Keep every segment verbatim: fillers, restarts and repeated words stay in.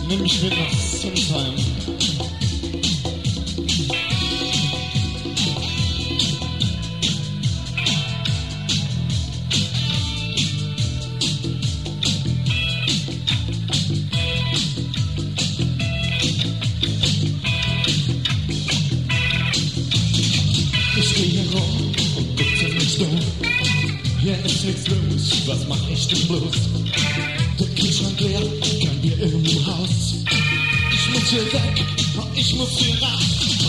Nimm mich mit nach Sinsheim. Ich geh hier rum und bitte nicht dumm. Hier ist nichts los, was mach ich denn bloß? Der Kühlschrank leer, kein Bier im Haus. Ich muss hier weg, ich muss hier raus.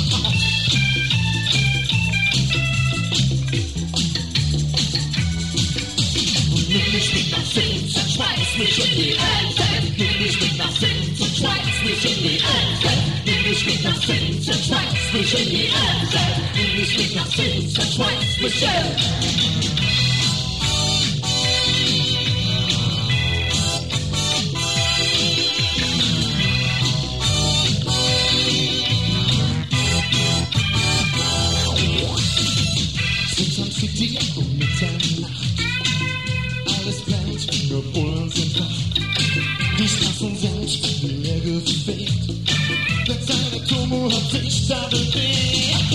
Nimm mich mit nach Finz und schmeiß mich in die Ecke. Nimm mich mit nach Finz und schmeiß mich in die Ecke. Nimm mich mit nach Finz und schmeiß mich in die Ecke. Nimm mich mit nach Finz und schmeiß mich in. City um Mitternacht. Alles brennt, nur Bullen sind wach. Die Straßen sind leer gefegt. Der kleine Tomo hat sich da bewegt.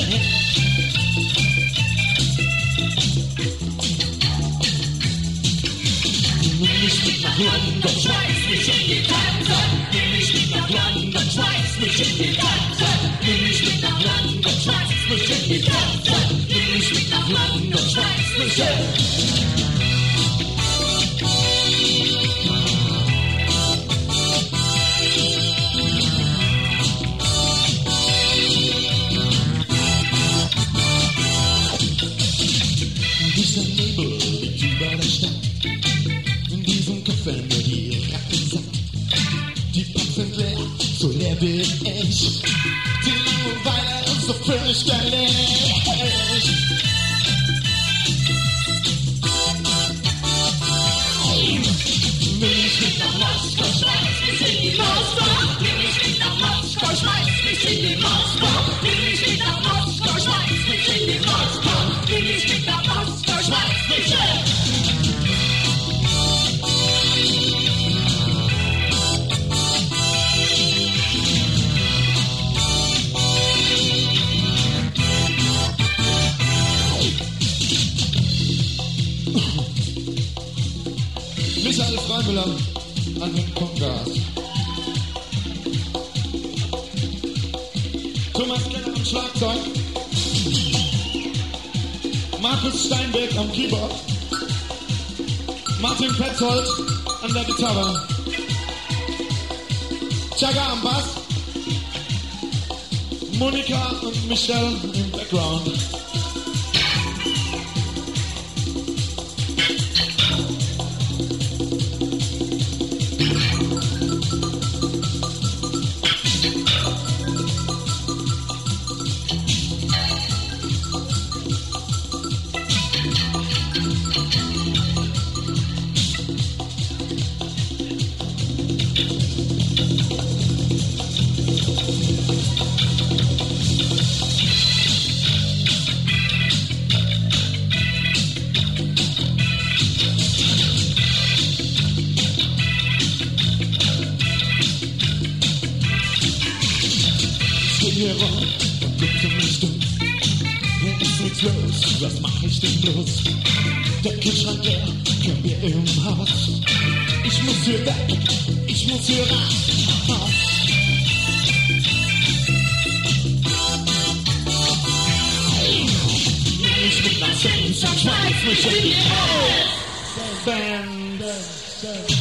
Nimm mich mit nach London, schmeiß mich in die Kante. Nimm mich mit nach London, schmeiß mich in die Kante. Nimm mich mit nach London, schmeiß mich in die Kante. Nimm mich mit nach London, schmeiß mich in. Dieser Nebel liegt über der Stadt. In diesem Café nur die Ratten satt. Die Pubs sind leer, so leer bin ich. Die Langeweile ist so fürchterlich. Nimm mich mit nach Moskau, schmeiß mich in die Moskau. Nimm mich mit nach Moskau, schmeiß mich in die Moskau. Nimm mich mit nach Moskau, schmeiß mich in die Moskau. Nimm mich mit nach Moskau, schmeiß mich in. Michael Freimüller an den Kongas. Thomas Keller am Schlagzeug. Markus Steinbeck am Keyboard. Martin Petzold an der Gitarre. Chagga am Bass. Monika und Michelle im Background. Hier rum und bitte mich dumm. Hier ist nichts los, was mach ich denn bloß? Der Kühlschrank leer, kein Bier im Haus. Ich muss hier weg, ich muss hier raus. Nimm mich mit nach Finz und schmeiß mich in die Haus.